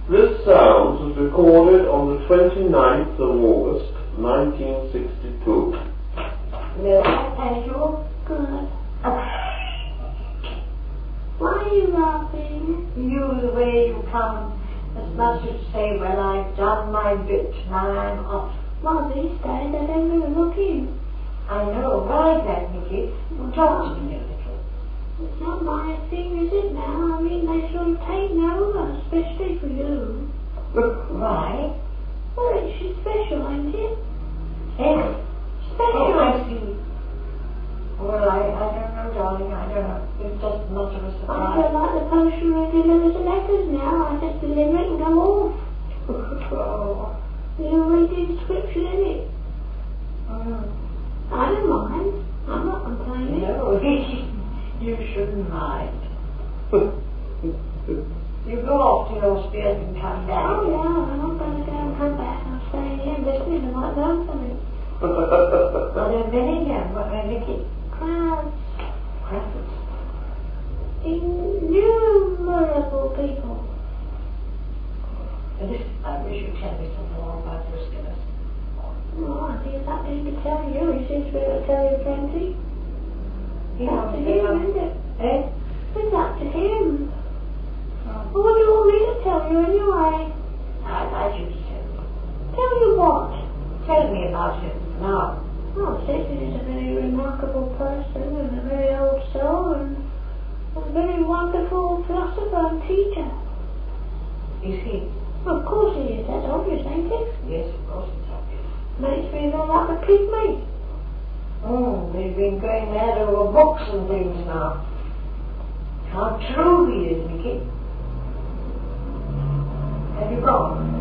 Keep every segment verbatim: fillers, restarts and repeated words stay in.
This sound was recorded on the twenty-ninth of August, nineteen sixty-two. No, as usual. Good. Why are you laughing? You, the way you come, as much as say, well, I've done my bit, now I'm off. Well, these days I don't really look in. I know, right then, Nicky. Well, talk to me a little. It's not my thing, is it now? I mean, they sort of take over, especially for you. Right. Well, it's special, ain't it? Yes. Special. Oh, I see. Well, I, I don't know, darling, I don't know. It's just much of a surprise. I feel like the postman who delivers the letters now. I just deliver it and go off. Oh. You already did the description, in it? Mm. I don't mind. I'm not complaining. No, you shouldn't mind. You go off to your spears and come back. Oh, yeah, I'm not going to go and come back. I'll stay here listening to my learn something. Well, there are many here. What are they? Crowds. Crowds. Innumerable people. I wish you'd tell me some more about your Skinner. Oh, I think it's up to him to tell you. He seems to be able to tell you plenty. It's up to him, isn't it? Eh? It's up to him. Oh. Well, what do you want me to tell you anyway? I'd like you to tell me. Tell you what? Tell me about him now. Oh, Shakespeare is a very remarkable person and a very old soul and a very wonderful philosopher and teacher. Is he? Well, of course he is. That's obvious, ain't it? Yes, of course it's obvious. Makes me feel like a pygmy. Oh, they've been going mad over books and things now. How true he is, Nicky. Have you gone?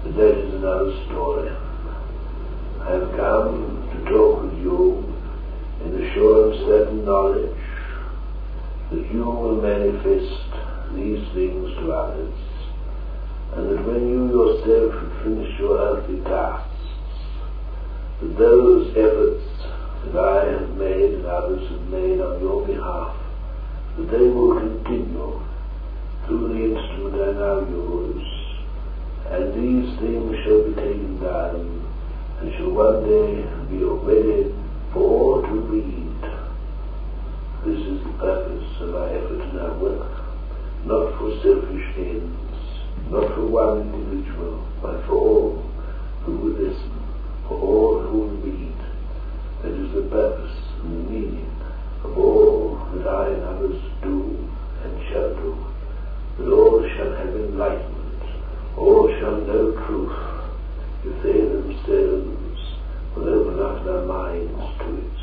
But that is another story. I have come to talk with you in the sure and certain knowledge that you will manifest these things to others, and that when you yourself have finished your earthly tasks, that those efforts that I have made and others have made on your behalf, that they will continue through the instrument I now use, and these things shall be taken down and shall one day be ready for all to read. This is the purpose of our effort and our work, not for selfish ends, not for one individual, but for all who will listen, for all who will read. That is the purpose and the meaning of all that I and others do and shall do, that all shall have enlightenment, all shall know truth, if they themselves will open up their minds to it.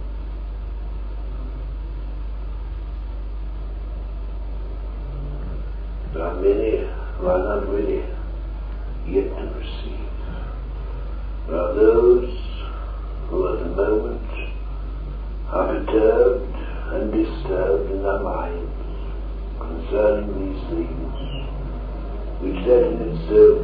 There are many who are not ready yet to receive. There are those who at the moment are perturbed and disturbed in their minds concerning these things, which that in itself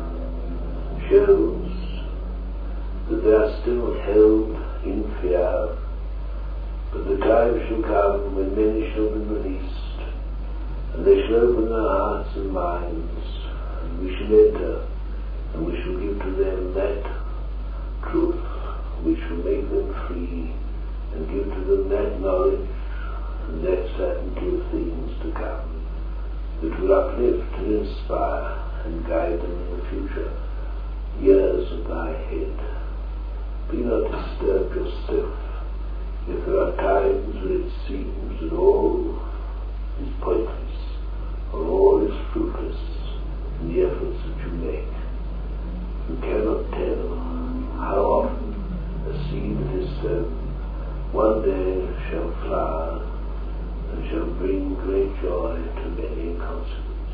shows that they are still held in fear. But the time shall come when many shall be released, and they shall open their hearts and minds, and we shall enter, and we shall give to them that truth which will make them free, and give to them that knowledge and that certainty of things to come, that will uplift and inspire and guide them in the future years of thy head. Be not disturbed yourself if there are times when it seems that all is pointless, or all is fruitless in the efforts that you make. You cannot tell how often a seed that is sown one day shall flower and shall bring great joy to many in consequence.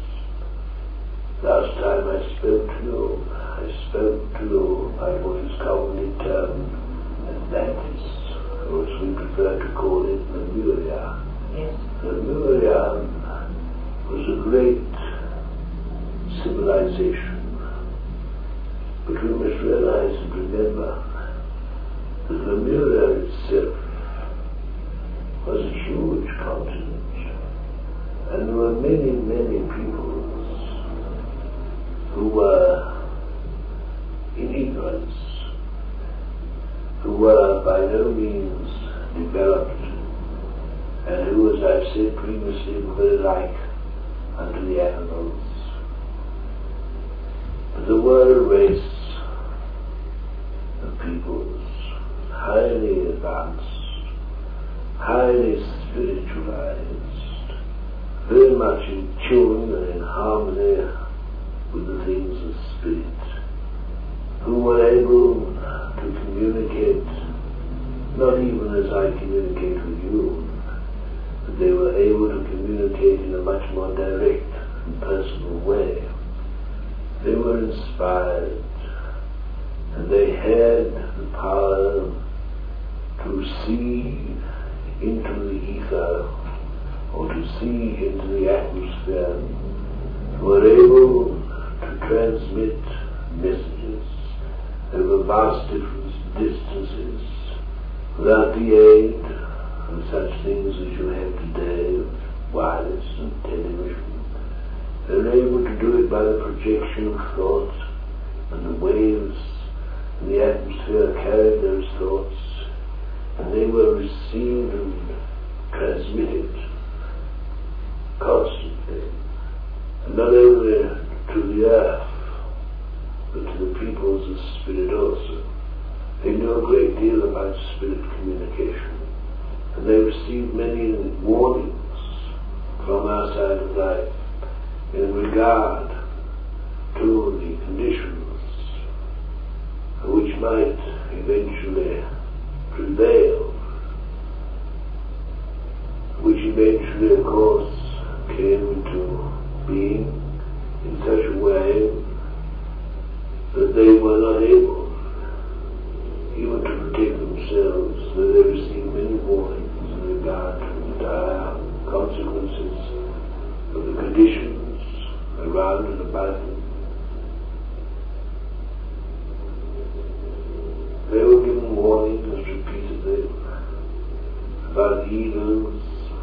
Last time I spoke to you, I spoke to you by what is commonly termed Atlantis, or as we prefer to call it, Lemuria. Yes. Lemuria was a great civilization, but we must realize and remember that Lemuria itself was a huge continent, and there were many, many peoples who were in ignorance, who were by no means developed, and who, as I've said previously, were very like unto the animals. But there were a race of peoples highly advanced, highly spiritualized, very much in tune and in harmony with the things of spirit, who were able to communicate, not even as I communicate with you, but they were able to communicate in a much more direct and personal way. They were inspired, and they had the power to see into the ether, or to see into the atmosphere, were able to transmit messages over vast different distances without the aid of such things as you have today, wireless and television. They were able to do it by the projection of thought, and the waves in the atmosphere carried those thoughts, and they were received and transmitted constantly, and not only to the earth, but to the peoples of spirit also. They knew a great deal about spirit communication, and they received many warnings from our side of life in regard to the conditions which might eventually prevail, which eventually, of course, came into being in such a way were not able even to protect themselves, though they received many warnings in regard to the dire consequences of the conditions around and about them. They were given warnings repeatedly about the evils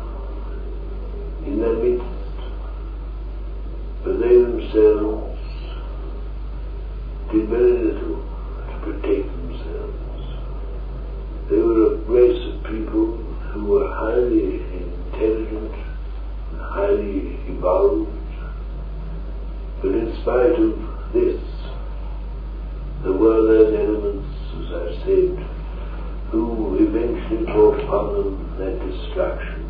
in their midst, but they themselves did very little to protect themselves. They were a race of people who were highly intelligent and highly evolved, but in spite of this, there were those elements, as I said, who eventually brought upon them that destruction.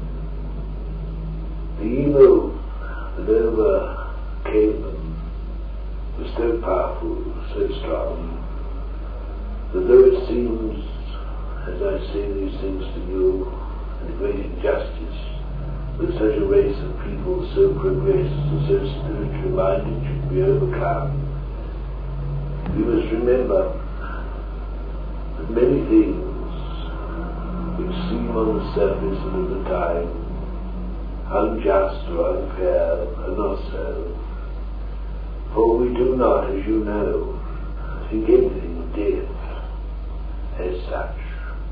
The evil that overcame them was so powerful, so strong, that though it seems, as I say these things to you, a great injustice that such a race of people so progressed and so spiritually minded should be overcome, we must remember that many things which seem on the surface and at the time unjust or unfair are not so. For we do not, as you know, think anything of death as such.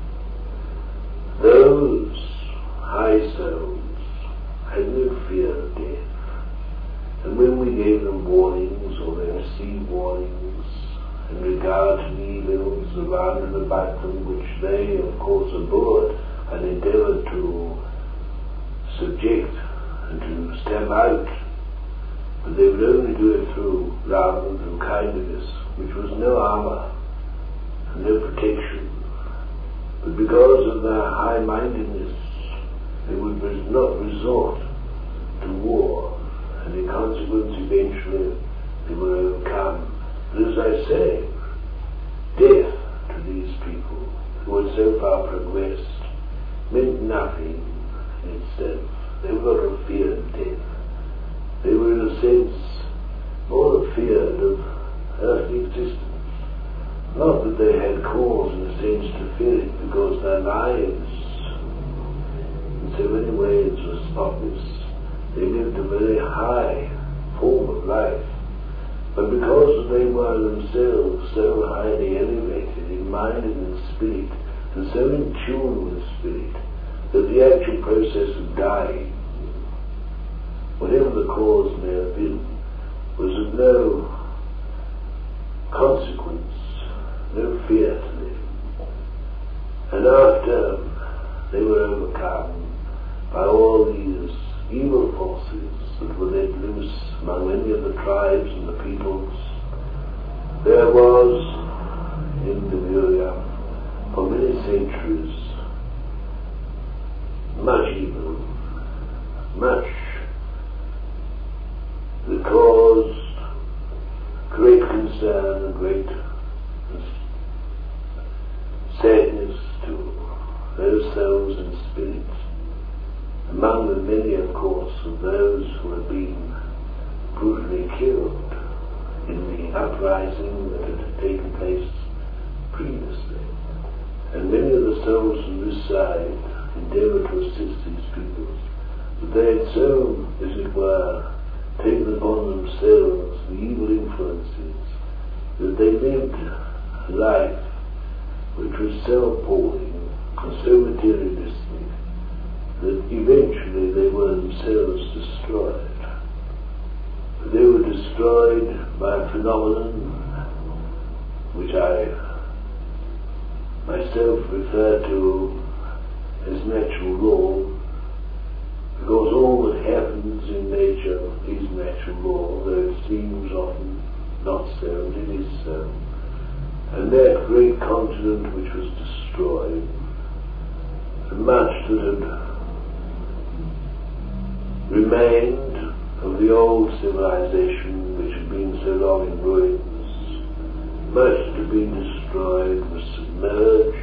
Those high souls had no fear of death, and when we gave them warnings, or they received warnings in regard to the evils around and about them, which they of course abhorred and endeavoured to subject and to stamp out, but they would only do it through love and through kindness, which was no armour and no protection. But because of their high-mindedness, they would not resort to war, and in consequence eventually they were overcome. But as I say, death to these people who were so far progressed meant nothing in itself. They were not afeard of death. They were in a sense more afeard of earthly existence. Not that they had cause in a sense to fear it, because their lives in so many ways were spotless. They lived a very high form of life, but because they were themselves so highly elevated in mind and in spirit, and so in tune with spirit, that the actual process of dying, whatever the cause may have been, was of no consequence, no fear to them. And after they were overcome by all these evil forces that were let loose among many of the tribes and the peoples, there was in Lemuria for many centuries much evil, much that caused great concern and great sadness to those souls and spirits. Among them many, of course, of those who had been brutally killed in the uprising that had taken place previously. And many of the souls from this side endeavoured to assist these peoples, but they had so, as it were, taken upon themselves the evil influences, that they lived a life which was so appalling and so materialistic that eventually they were themselves destroyed. They were destroyed by a phenomenon which I myself refer to as natural law, because all that happens in nature is natural law, though it seems often not so, but it is so. And that great continent which was destroyed, and much that had remained of the old civilization which had been so long in ruins, much that had been destroyed was submerged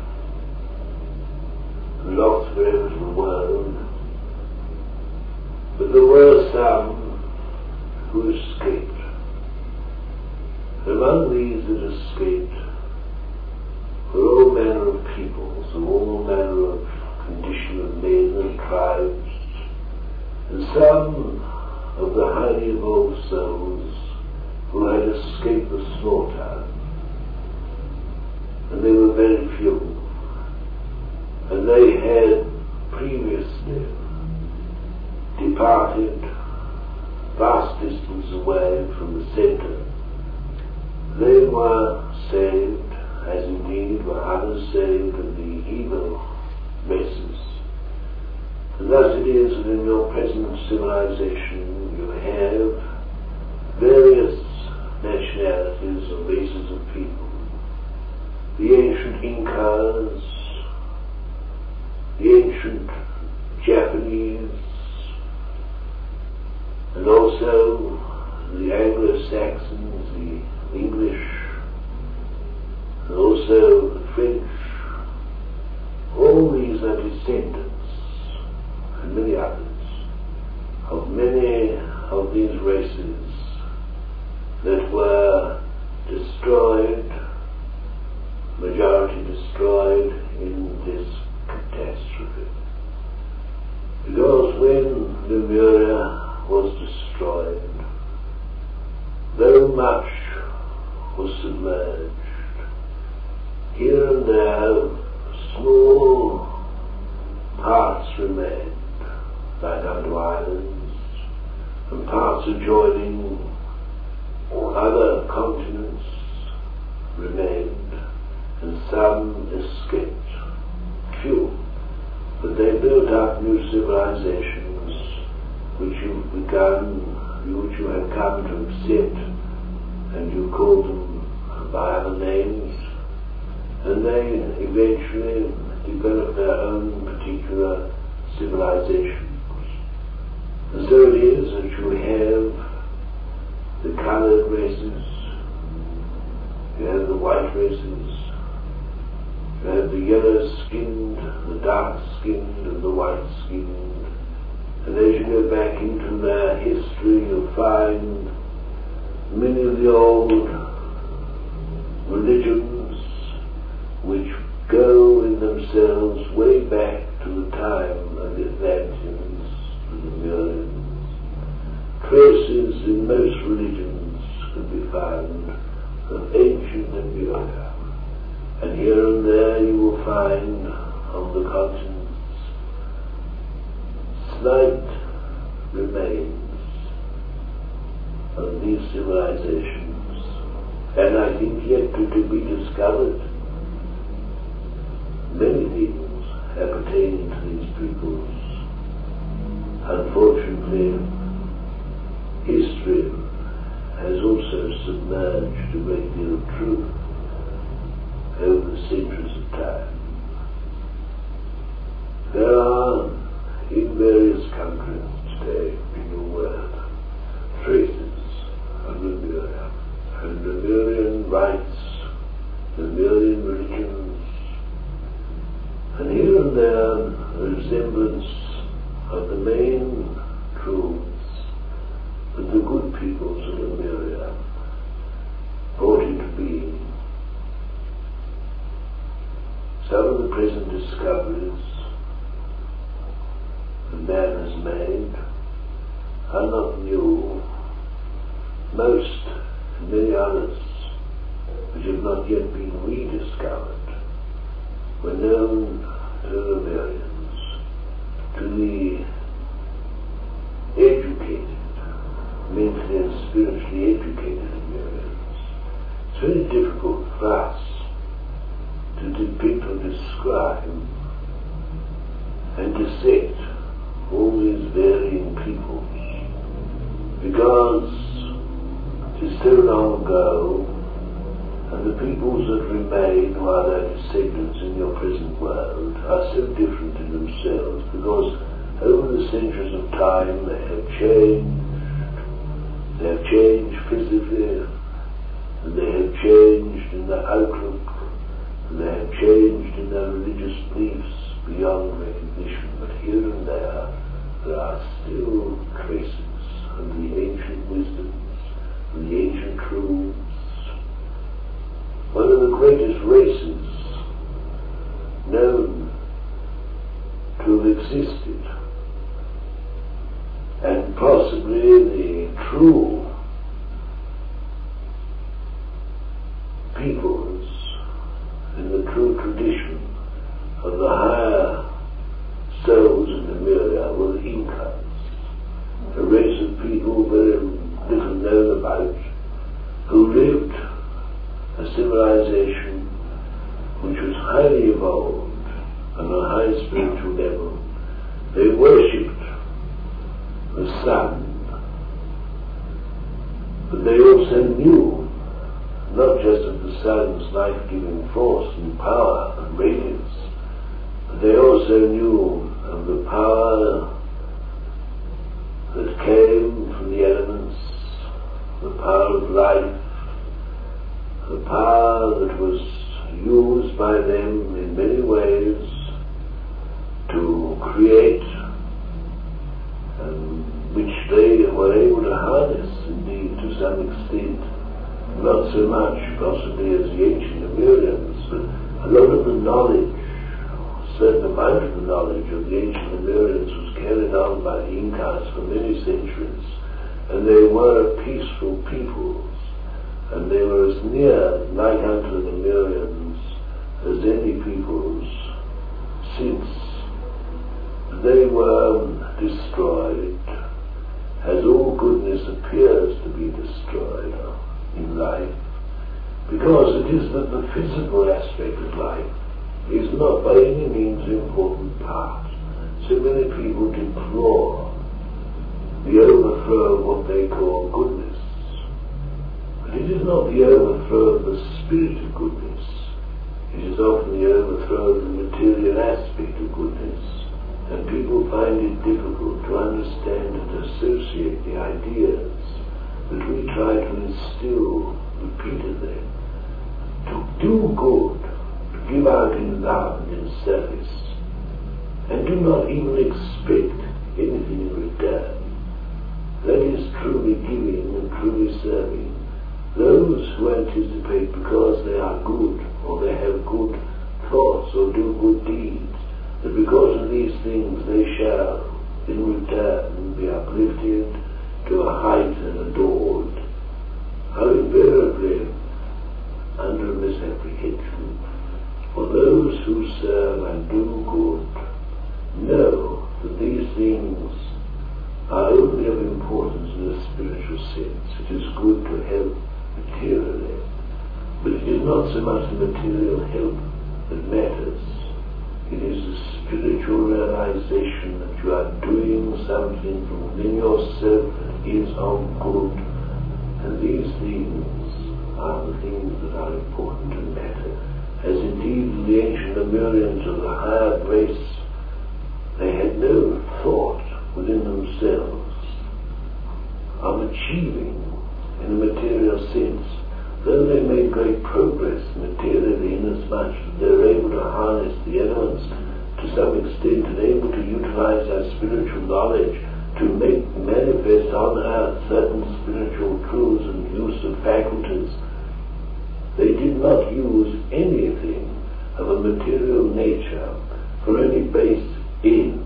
and lost forever to the world. But there were some who escaped. And among these that escaped were all manner of peoples, and all manner of condition of men and tribes, and some of the highly evolved souls who had escaped the slaughter, and they were very few, and they had previously departed vast distance away from the centre. They were saved, as indeed were others saved of the evil races. And thus it is that in your present civilization you have various nationalities or races of people. The ancient Incas, the ancient Japanese, and also the Anglo-Saxons, the English, and also the French. All these are descendants, and many others, of many of these races that were destroyed, majority destroyed in this catastrophe. Because when Lemuria was destroyed, though much was submerged, here and there small parts remained, like unto islands, and parts adjoining other continents remained, and some escaped. Few, but they built up new civilizations which you've begun, which you have come to accept, and you call them by other names, and they eventually develop their own particular civilizations. And so it is that you have the colored races, you have the white races, you have the yellow-skinned, the dark-skinned, and the white-skinned. And as you go back into their history, you'll find many of the old religions which go in themselves way back to the time of the Atlanteans, the Lemurians. Traces in most religions can be found of ancient Lemuria. And here and there you will find on the continents slight remains of these civilizations, and I think yet to, to be discovered. Many things appertaining to these peoples. Unfortunately, history has also submerged a great deal of truth over the centuries of time. There are, in various countries today in the world, traces of Lemuria, and Lemurian rites, Lemurian religions, and here and there a resemblance of the main truths that the good peoples of Lemuria brought into being. Some of the present discoveries that man has made are not new. Most, and many others, which have not yet been rediscovered, were known to the Lemurians, to the educated, mentally and spiritually educated Lemurians. It's very difficult for us to depict or describe and dissect all these varying peoples, because it is so long ago, and the peoples that remain who are their descendants in your present world are so different in themselves, because over the centuries of time they have changed, they have changed physically, and they have changed in their outlook, and they have changed in their religious beliefs beyond recognition. But here and there, there are still traces of the ancient wisdoms, of the ancient truths, true peoples in the true tradition of the higher souls in Lemuria were the Incas, a race of people very little known about, who lived a civilization which was highly evolved on a high spiritual level. They worshipped the sun, but they also knew not just of the sun's life-giving force and power and radiance, but they also knew of the power that came from the elements, the power of life, the power that was used by them in many ways to create, and which they were able to harness indeed to some extent, not so much possibly as the ancient Lemurians, but a lot of the knowledge, a certain amount of the knowledge of the ancient Lemurians was carried on by the Incas for many centuries, and they were a peaceful people, and they were as near like unto the Lemurians as any peoples since. They were destroyed, as all goodness appears to be destroyed in life, because it is that the physical aspect of life is not by any means an important part. So many people deplore the overthrow of what they call goodness. But it is not the overthrow of the spirit of goodness. It is often the overthrow of the material aspect of goodness. And people find it difficult to understand and associate the ideas that we try to instill repeatedly. To do good, to give out in love and in service, and do not even expect anything in return. That is truly giving and truly serving. Those who anticipate because they are good, or they have good thoughts, or do good deeds, that because of these things they shall in return be uplifted to a height and adored, are invariably under a misapprehension. For those who serve and do good know that these things are only of importance in a spiritual sense. It is good to help materially, but it is not so much the material help that matters. It is the spiritual realization that you are doing something from within yourself that is of good, and these things are the things that are important and matter. As indeed the ancient Lemurians of the higher race, they had no thought within themselves of achieving in a material sense, though they made great progress materially inasmuch that they were able to harness the elements to some extent and able to utilize their spiritual knowledge to make manifest on earth certain spiritual truths and use of faculties. They did not use anything of a material nature for any base end,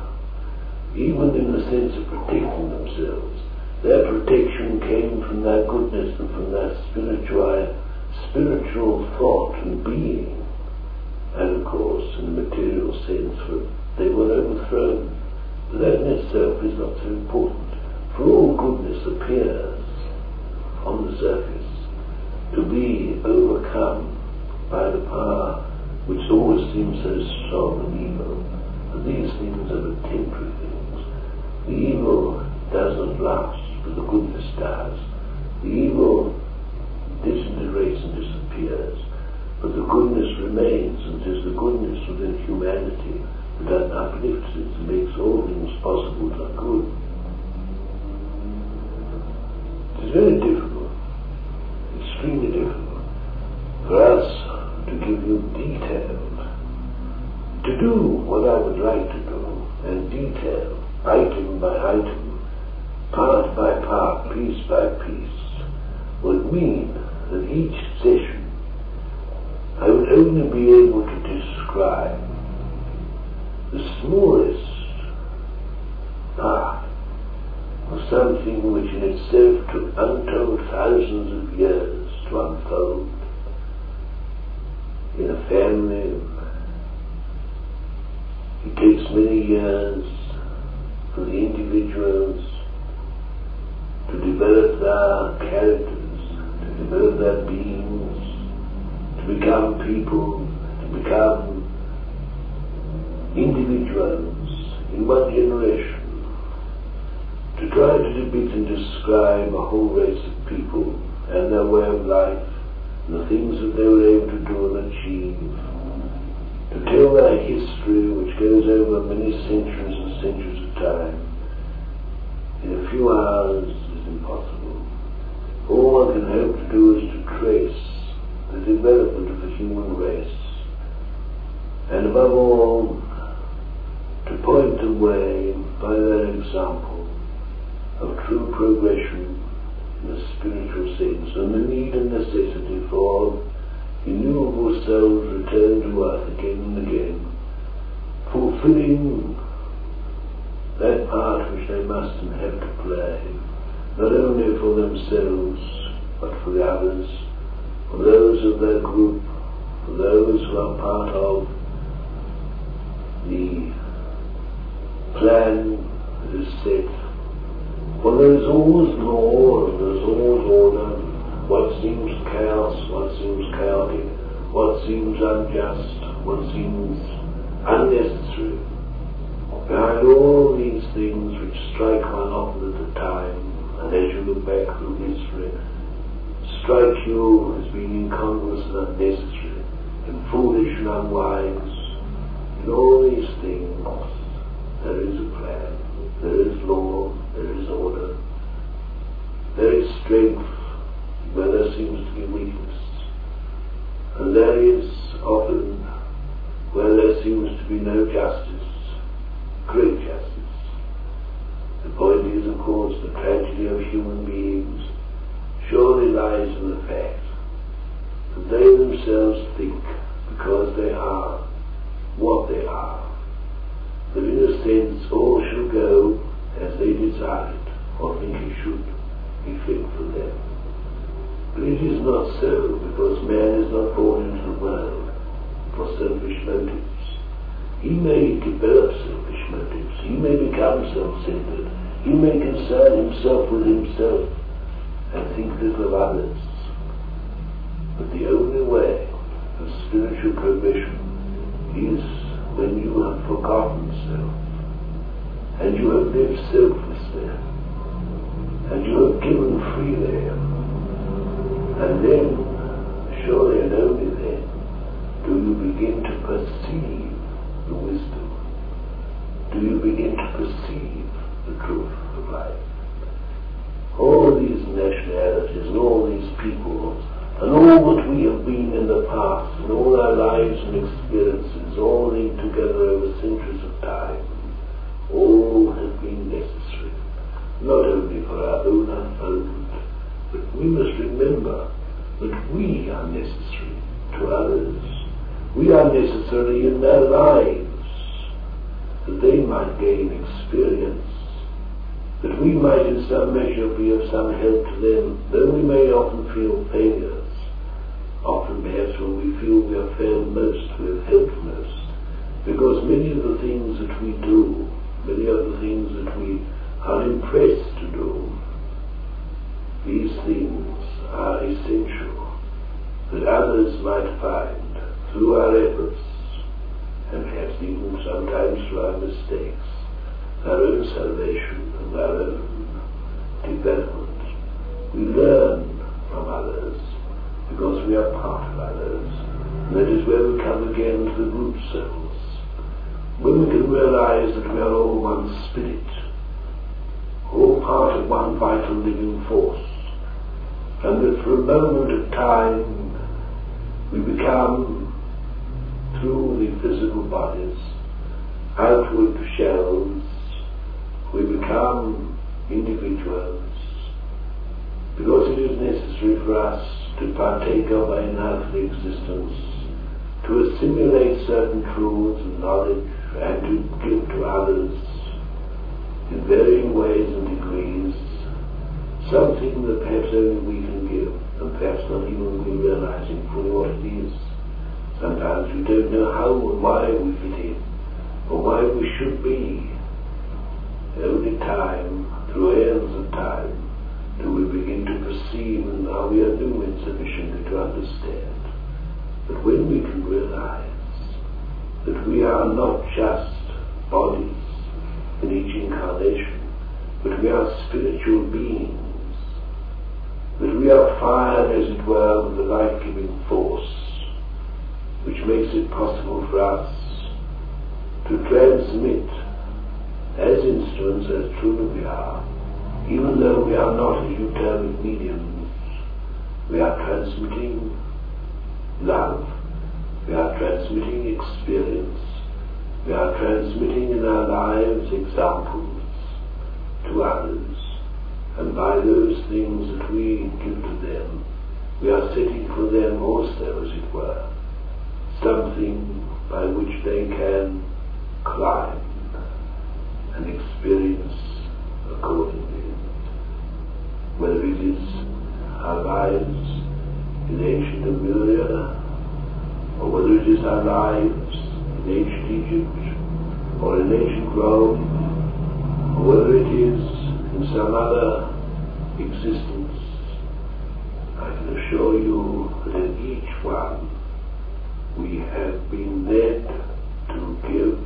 even in the sense of protecting themselves. Their protection came from their goodness and from their spiritual, spiritual thought and being. And of course, in the material sense, for they were overthrown. But that in itself is not so important. For all goodness appears on the surface to be overcome by the power which always seems so strong and evil. And these things are the temporary things. The evil does not last, but the goodness does. The evil disintegrates and disappears, but the goodness remains, and it is the goodness within humanity that uplifts it and makes all things possible that are good. It is very difficult, extremely difficult, for us to give you detailed, to do what I would like to do, and detail, item by item, part by part, piece by piece, would mean that each session I would only be able to describe the smallest part of something which in itself took untold thousands of years to unfold in a family. It takes many years for the individuals to develop their characters, to develop their beings, to become people, to become individuals in one generation. To try to depict and describe a whole race of people and their way of life, and the things that they were able to do and achieve, to tell their history which goes over many centuries and centuries of time, in a few hours is impossible. All one can hope to do is to trace the development of the human race, and above all, to point the way by their example of true progression in the spiritual sense, and the need and necessity for innumerable souls return to earth again and again, fulfilling that part which they must and have to play, not only for themselves, but for the others, for those of their group, for those who are part of the plan that is set. For there is always law and there is always order. What seems chaos, what seems chaotic, what seems unjust, what seems unnecessary. Behind all these things which strike one often at a time, and as you look back through history, strike you as being incongruous and unnecessary, and foolish and unwise. In all these things, there is a plan, there is law, there is order, there is strength where there seems to be weakness, and there is often where there seems to be no justice, great justice. The point is, of course, the tragedy of human beings surely lies in the fact that they themselves think, because they are what they are, that in a sense all shall go as they desire it, or think it should be fit for them. But it is not so, because man is not born into the world for selfish motives. He may develop selfish motives, he may become self-centered, he may concern himself with himself and think little of others. But the only way of spiritual progression is when you have forgotten self, and you have lived selflessly, and you have given freely, and then, surely and only then, do you begin to perceive the wisdom, do you begin to perceive the truth of life. All these nationalities and all these people and all that we have been in the past and all our lives and experiences, all linked together over centuries of time, all have been necessary, not only for our own unfoldment, but we must remember that we are necessary to others. We are necessary in their lives, that they might gain experience, that we might in some measure be of some help to them, though we may often feel failures. Often perhaps when we feel we have failed most, we have helped most, because many of the things that we do, many of the things that we are impressed to do, these things are essential that others might find through our efforts, and perhaps even sometimes through our mistakes, our own salvation and our own development. We learn from others because we are part of others. And that is where we come again to the root cells, when we can realize that we are all one spirit, all part of one vital living force, and that for a moment of time we become, through the physical bodies, outward shells, we become individuals, because it is necessary for us to partake of an earthly existence, to assimilate certain truths and knowledge, and to give to others in varying ways and degrees degrees, something that perhaps only we can give, and perhaps not even we realizing fully what it is. Sometimes we don't know how and why we fit in, or why we should be. Only time, through aeons of time, do we begin to perceive, and now we are new insufficiently to understand. But when we can realize that we are not just bodies in each incarnation, but we are spiritual beings, that we are fired, as it were, with the life-giving force, which makes it possible for us to transmit as instruments, as truly we are, even though we are not as eutermic mediums. We are transmitting love, we are transmitting experience, we are transmitting in our lives examples to others, and by those things that we give to them, we are setting for them also, as it were, something by which they can climb and experience accordingly. Whether it is our lives in ancient Lemuria, or whether it is our lives in ancient Egypt, or in ancient Rome, or whether it is in some other existence, I can assure you that in each one we have been led to give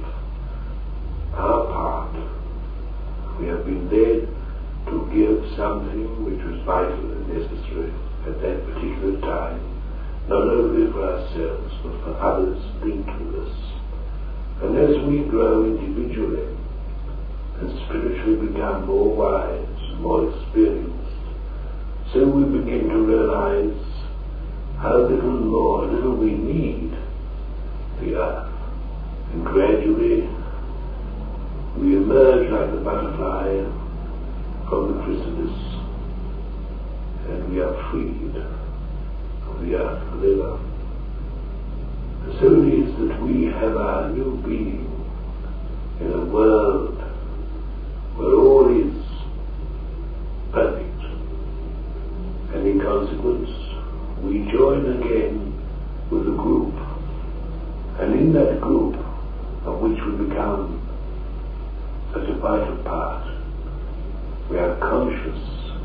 our part. We have been led to give something which was vital and necessary at that particular time, not only for ourselves but for others linked with us. And as we grow individually and spiritually become more wise, more experienced, so we begin to realize how little more, little we need the earth. And gradually we emerge like the butterfly from the chrysalis, and we are freed of the earth forever. And so it is that we have our new being in a world where all is perfect, and in consequence we join again with a group, and in that group of which we become such a vital part, we are conscious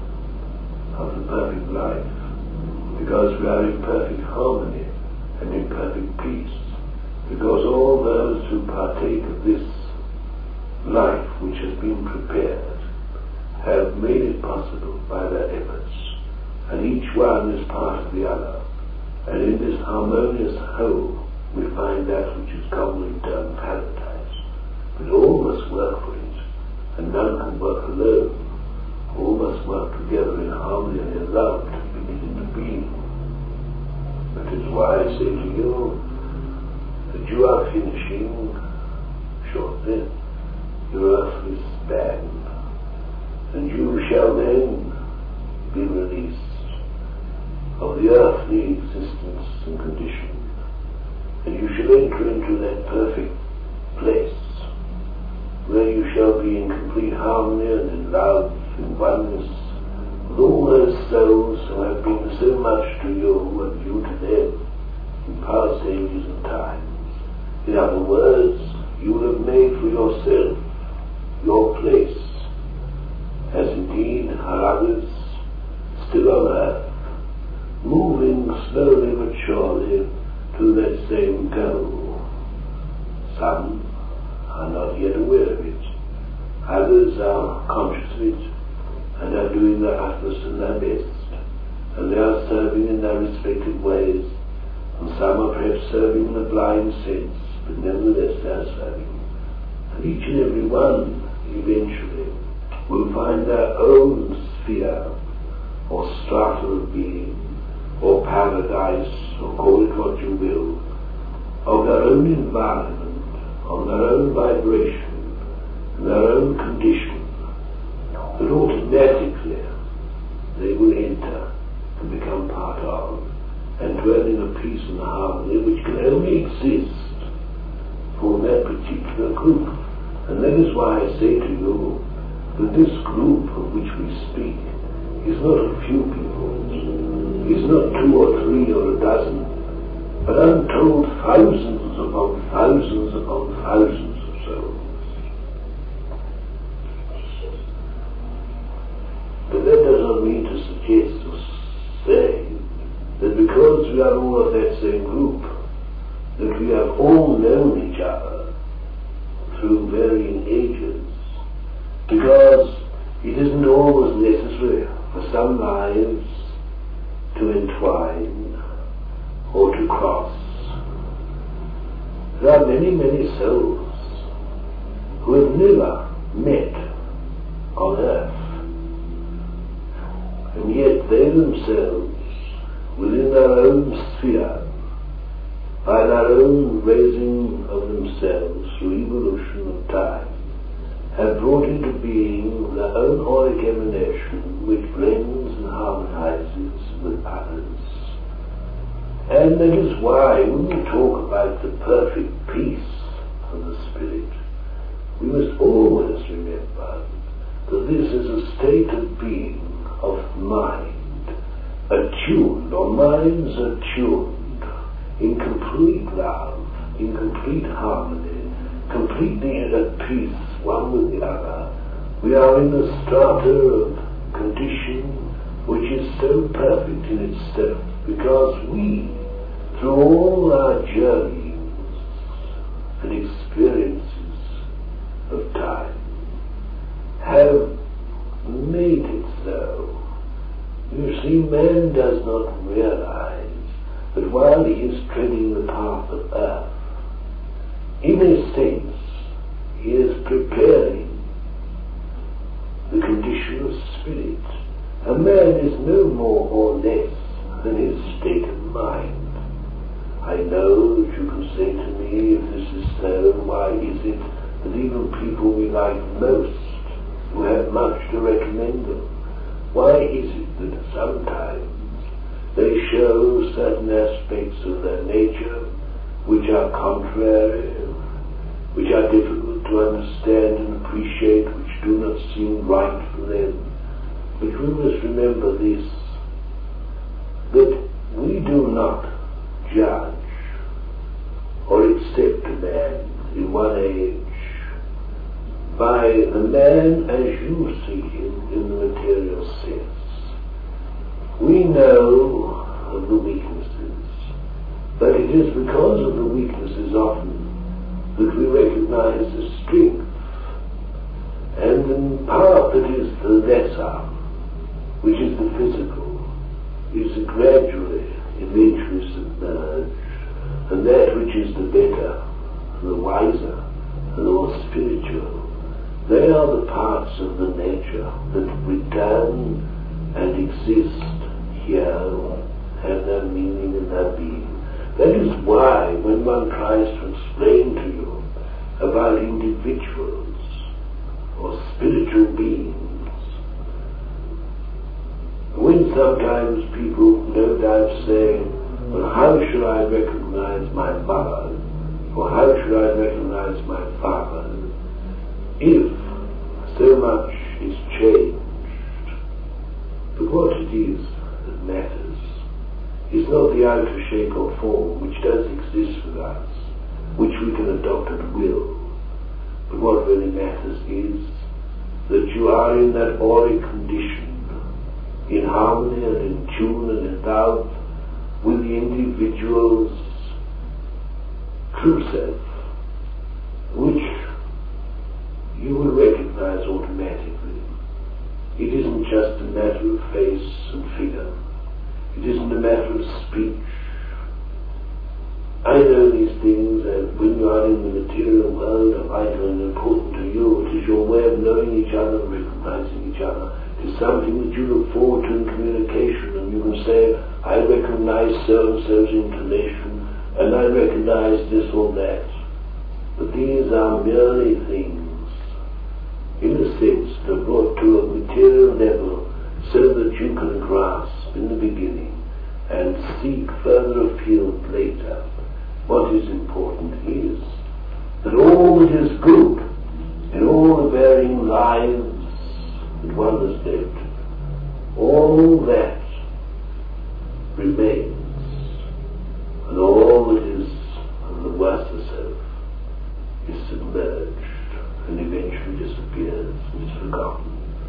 of the perfect life, because we are in perfect harmony and in perfect peace, because all those who partake of this life which has been prepared have made it possible by their efforts, and each one is part of the other, and in this harmonious whole we find that which is commonly termed paradise. But all must work for it, and none can work alone. All must work together in harmony and in love to bring it into being. That is why I say to you that you are finishing shortly your earthly span, and you shall then be released of the earthly existence and condition, and you shall enter into that perfect place where you shall be in complete harmony and in love, in oneness with all those souls who have been so much to you and you to them in past ages and times. In other words, you will have made for yourself your place, as indeed are others still on earth, moving slowly but surely to that same goal. Some are not yet aware of it, others are conscious of it and are doing their utmost and their best, and they are serving in their respective ways, and some are perhaps serving in a blind sense, but nevertheless they are serving. And each and every one eventually will find their own sphere or strata of being, or paradise, or call it what you will, of their own environment, on their own vibration, and their own condition, that automatically they will enter and become part of, and dwell in a peace and harmony which can only exist for that particular group. And that is why I say to you, that this group of which we speak is not a few people, is not two or three or a dozen, but untold thousands upon thousands upon thousands of souls. But that does not mean to suggest or say that because we are all of that same group, that we have all known each other through varying ages, because it isn't always necessary for some lives to entwine or to cross. There are many, many souls who have never met on earth, and yet they themselves, within their own sphere, by their own raising of themselves through evolution of time, have brought into being their own auric emanation, which blends and harmonizes with others. And that is why when we talk about the perfect peace of the spirit, we must always remember that this is a state of being, of mind, attuned, or minds attuned, in complete love, in complete harmony, completely at peace one with the other. We are in a strata of condition which is so perfect in itself, because we, through all our journeys and experiences of time, have made it so. You see, man does not realize that while he is treading the path of earth, in a sense, he is preparing the condition of spirit. A man is no more or less than his state of mind. I know that you can say to me, if this is so, why is it that even people we like most, who have much to recommend them, why is it that sometimes they show certain aspects of their nature which are contrary, which are difficult to understand and appreciate, which do not seem right for them? But we must remember this, that we do not judge or accept a man in one age by the man as you see him in the material sense. We know of the weaknesses, but it is because of the weaknesses often that we recognize the strength, and the part that is the lesser, which is the physical, is gradually, eventually submerged, and that which is the better, the wiser, and the more spiritual, they are the parts of the nature that return and exist here, have their meaning and their being. That is why when one tries to explain to you about individuals or spiritual beings, when sometimes people no doubt say, well, how should I recognize my mother, or how should I recognize my father, if so much is changed? But what it is that matters is not the outer shape or form which does exist with us, which we can adopt at will, but what really matters is that you are in that auric condition, in harmony and in tune and in love with the individual's true self, which you will recognize automatically. It isn't just a matter of face and figure. It isn't a matter of speech. I know these things, and when you are in the material world, are vital and important to you. It is your way of knowing each other, recognizing each other. It is something that you look forward to in communication, and you can say, I recognize so-and-so's intonation, and I recognize this or that. But these are merely things, in a sense, that are brought to a material level so that you can grasp in the beginning and seek further afield later. What is important is that all that is good in all the varying lives remains, and all that is of the worser self is submerged and eventually disappears and is forgotten.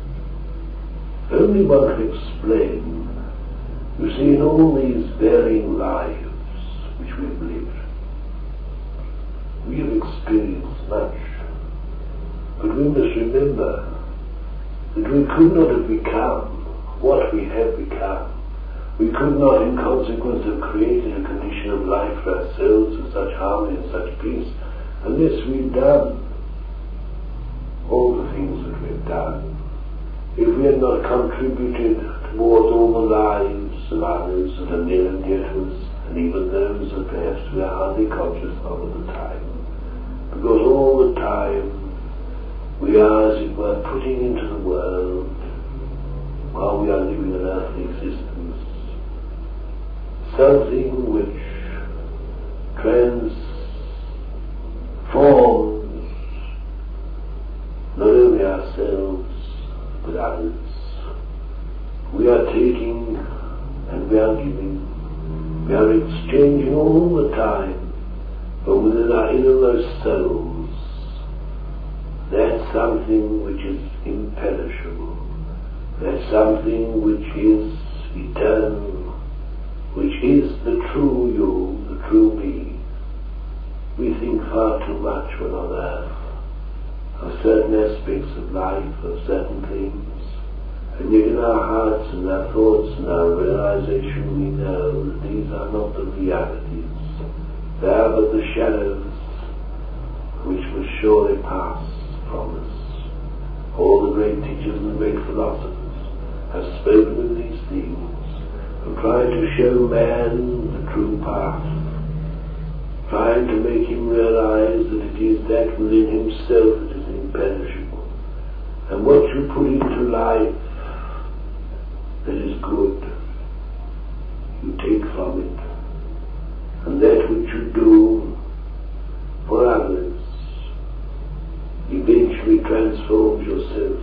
Only one can explain, you see, in all these varying lives which we have lived, we have experienced much, but we must remember that we could not have become what we have become. We could not, in consequence of creating a condition of life for ourselves of such harmony and such peace, unless we'd done all the things that we've done. If we had not contributed towards all the lives of others that are near and dear to us, and even those that perhaps we are hardly conscious of at the time, because all the time we are, as it were, putting into the world, while we are living an earthly existence, something which transforms not only ourselves but others. We are taking and we are giving. We are exchanging all the time, but within our innermost souls, that's something which is imperishable. That's something which is eternal, which is the true you, the true me. We think far too much when on earth of certain aspects of life, of certain things, and yet in our hearts and our thoughts and our realization we know that these are not the realities. They are but the shadows which must surely pass from us. All the great teachers and great philosophers have spoken of these things and tried to show man the true path, trying to make him realize that it is that within himself that is imperishable, and what you put into life that is good, you take from it, and that which you do for others eventually transforms yourself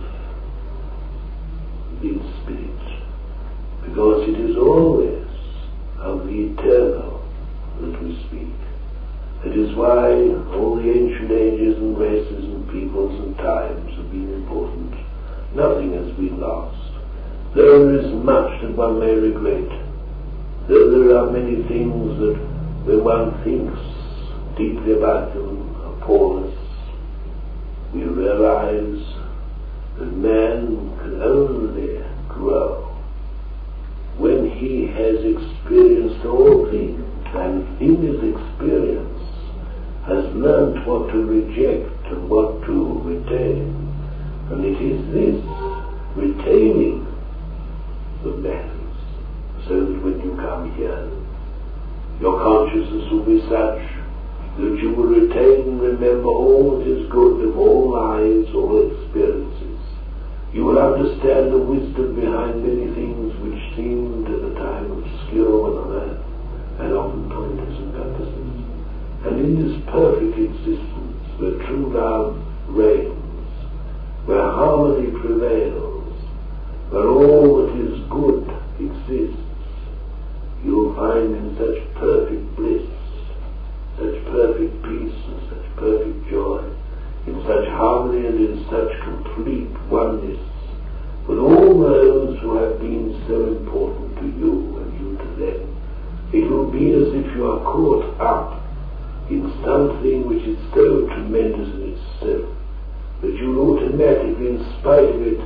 in spirit, because it is always of the eternal that we speak. That is why all the ancient ages and races and peoples and times have been important. Nothing has been lost. Though there is much that one may regret, though there are many things that when one thinks deeply about them appall us, we realize that man can only grow when he has experienced all things, and in his experience has learnt what to reject and what to retain. And it is this retaining that matters, so that when you come here, your consciousness will be such that you will retain and remember all that is good of all lives, all experiences. You will understand the wisdom behind many things which seemed at the time obscure on earth, and often pointers and compasses. And in this perfect existence, where true love reigns, where harmony prevails, where all that is good exists, you will find in such perfect bliss, such perfect peace and such perfect joy, in such harmony and in such complete oneness with all those who have been so important to you and you to them. It will be as if you are caught up in something which is so tremendous in itself that you will automatically, in spite of it,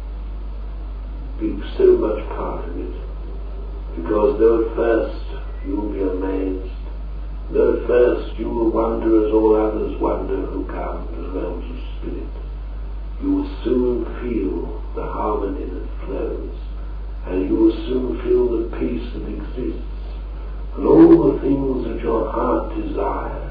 be so much part of it. Because though at first you will be amazed, though at first you will wonder as all others wonder who come to the realms of spirit, you will soon feel the harmony that flows, and you will soon feel the peace that exists, and all the things that your heart desires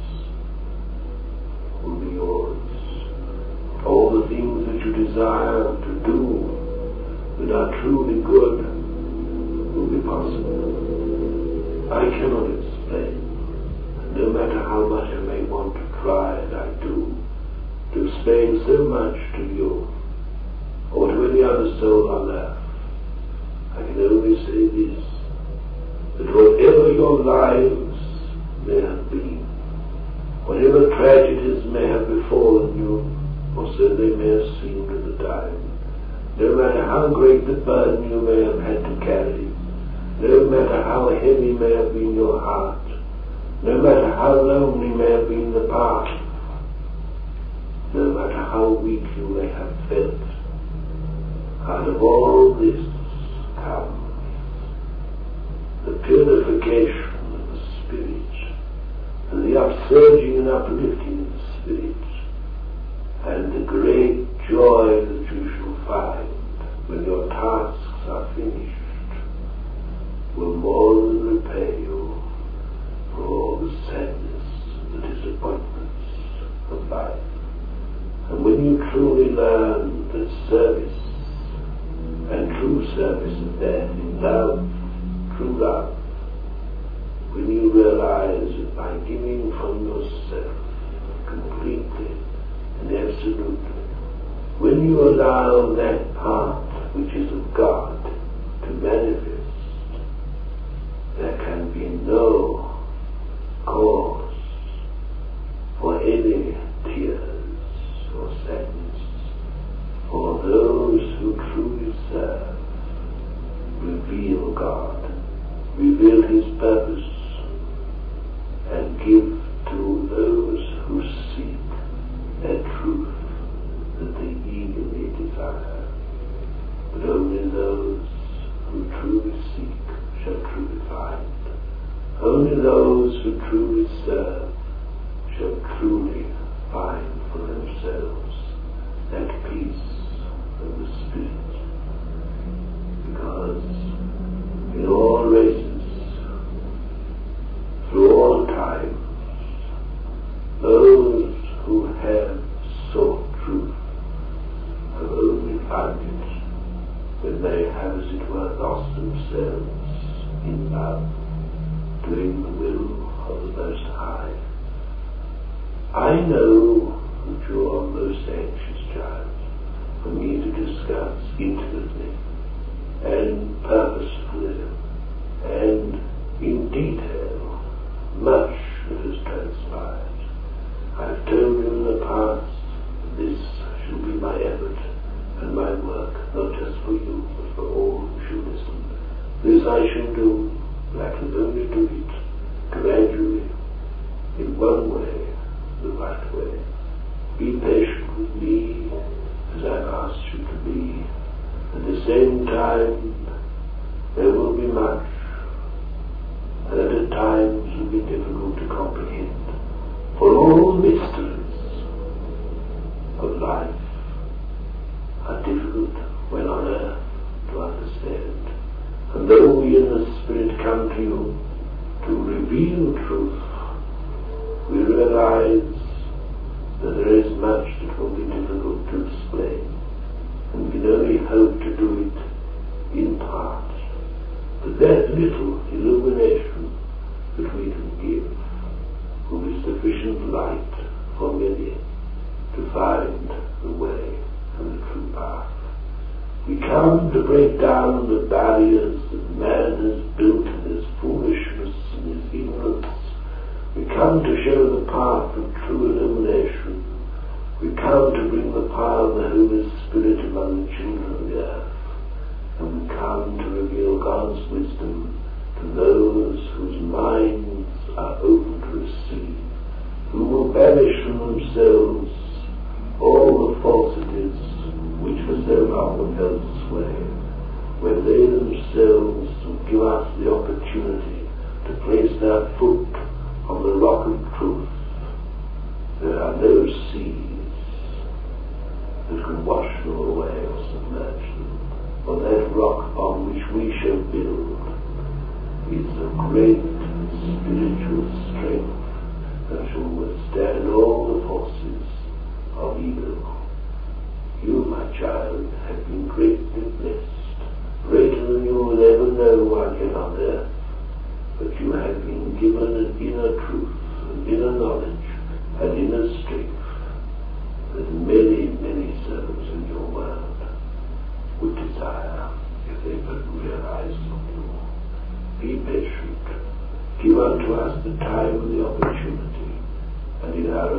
will be yours. All the things that you desire to do that are truly good will be possible. I cannot explain. No matter how much I may want to try, and I do, to explain so much to you, or to any other soul on earth, I can only say this, your lives may have been, whatever tragedies may have befallen you, or so they may have seemed at the time, no matter how great the burden you may have had to carry, no matter how heavy may have been your heart, no matter how lonely may have been the path, no matter how weak you may have felt, out of all this comes the purification of the Spirit, and the upsurging and uplifting of the Spirit, and the great joy that you shall find when your tasks are finished will more than repay you for all the sadness and the disappointments of life. And when you truly learn that service and true service is there in love, true love, when you realize that by giving from yourself completely and absolutely, when you allow that part which is of God to manifest, there can be no cause for any tears or sadness, for those who truly serve reveal God, reveal His purpose, and give to those who seek that truth that they eagerly desire. But only those who truly seek shall truly find. Only those who truly serve shall truly find for themselves that peace of the Spirit. Because in all races, through all times, those who have sought truth have only found it when they have, as it were, lost themselves in love, doing the will of the Most High. I know that you are most anxious, child, for me to discuss intimately and purposefully and in detail much that has transpired. I've told you in the past that this shall be my effort and my work, not just for you, but for all who shall listen. This I shall do, but I can only do it gradually, in one way, the right way. Be patient with me as I've asked you to be. At the same time, there will be much that at times will be difficult to comprehend. For all mysteries of life are difficult when on earth to understand. And though we in the Spirit come to you to reveal truth, we realize that there is much that will be difficult to explain, and we can only hope to do it in part. But that little illumination that we can give will be sufficient light for many to find the way and the true path. We come to break down the barriers that man has built in his foolishness and his ignorance. We come to show the path of true illumination. We come to bring the power of the Holy Spirit among the children of the earth. And we come to reveal God's wisdom to those whose minds are open to receive, who will banish from themselves all the falsities which for so long have held sway, when they themselves will give us the opportunity to place their foot on the rock of truth. There are no seas that can wash them away or submerge them. For that rock upon which we shall build is a great spiritual strength that shall withstand all the forces of evil. You, my child, have been greatly blessed, greater than you will ever know one here on earth. But you have been given an inner truth, an inner knowledge, an inner strength that many, many souls in your world would desire if they could realize you. Be patient, give unto us the time and the opportunity, and in our